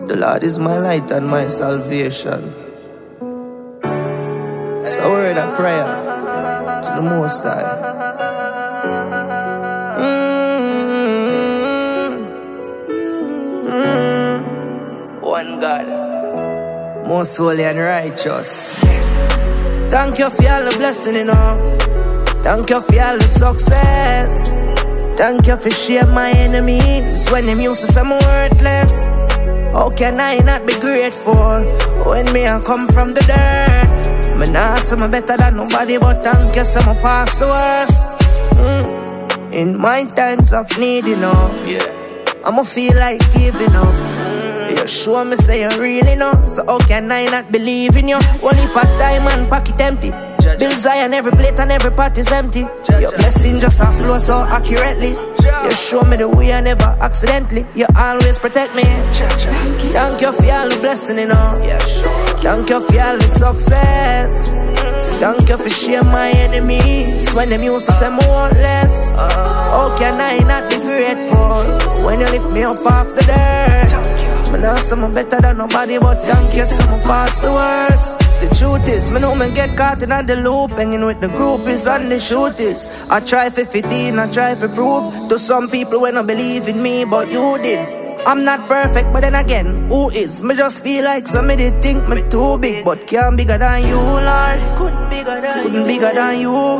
The Lord is my light and my salvation. It's a word of prayer to the Most High. One God, most holy and righteous. Thank you for all the blessing, you know. Thank you for all the success. Thank you for share my enemies when them used to say I'm worthless. How can I not be grateful when me I come from the dirt? Me nah say me better than nobody, but thank you so me past the worst. In my times of need, you know, I'ma feel like giving up. You show me say you really know, so how can I not believe in you? Only part time and pocket empty. Bills high and every plate and every pot is empty. Your blessing just a flow so accurately. You show me the way I never accidentally. You always protect me. Thank you for all the blessing, you know. Thank you for all the success. Thank you for share my enemies when them used to say I'm worthless. How can I not be grateful when you lift me up off the dirt? Me know some better than nobody, but thank you some past the worst. The truth is, me know me get caught in the loop, hanging with the groupies and the shooters. I try for 15, I try for prove to some people when I believe in me, but you did. I'm not perfect, but then again, who is? Me just feel like somebody think me too big, but can't bigger than you, Lord. Couldn't bigger than you.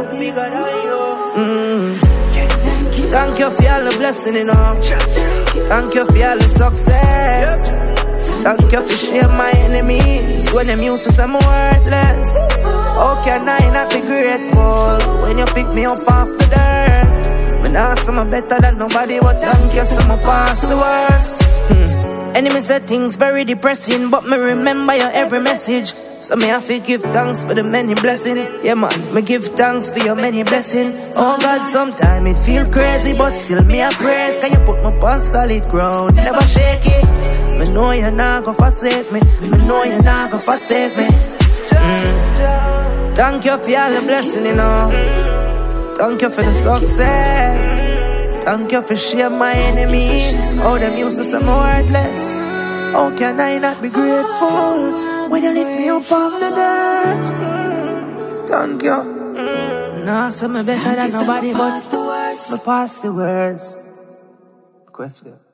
Thank you for all the blessing, you know. Thank you for all the success. Thank you for share my enemies when them used to say I'm worthless. How can I not be grateful when you pick me up off the dirt? Me nah say I'm better than nobody, but thank you so much past the worst. Enemy said things very depressing, but me remember your every message. So me have to give thanks for the many blessings. Yeah man, me give thanks for your many blessings. Oh God, sometimes it feel crazy, but still me a praise. Can you put me on solid ground, never shake it. Me know you're not gonna forsake me. Me know you're not gonna forsake me. Thank you for all the blessing, you know. Thank you for the success. Thank you for share my enemies. All them used to say I'm worthless. How can I not be grateful when you lift me up off the dirt? Thank you. Nah, so me better than nobody, but me past the words.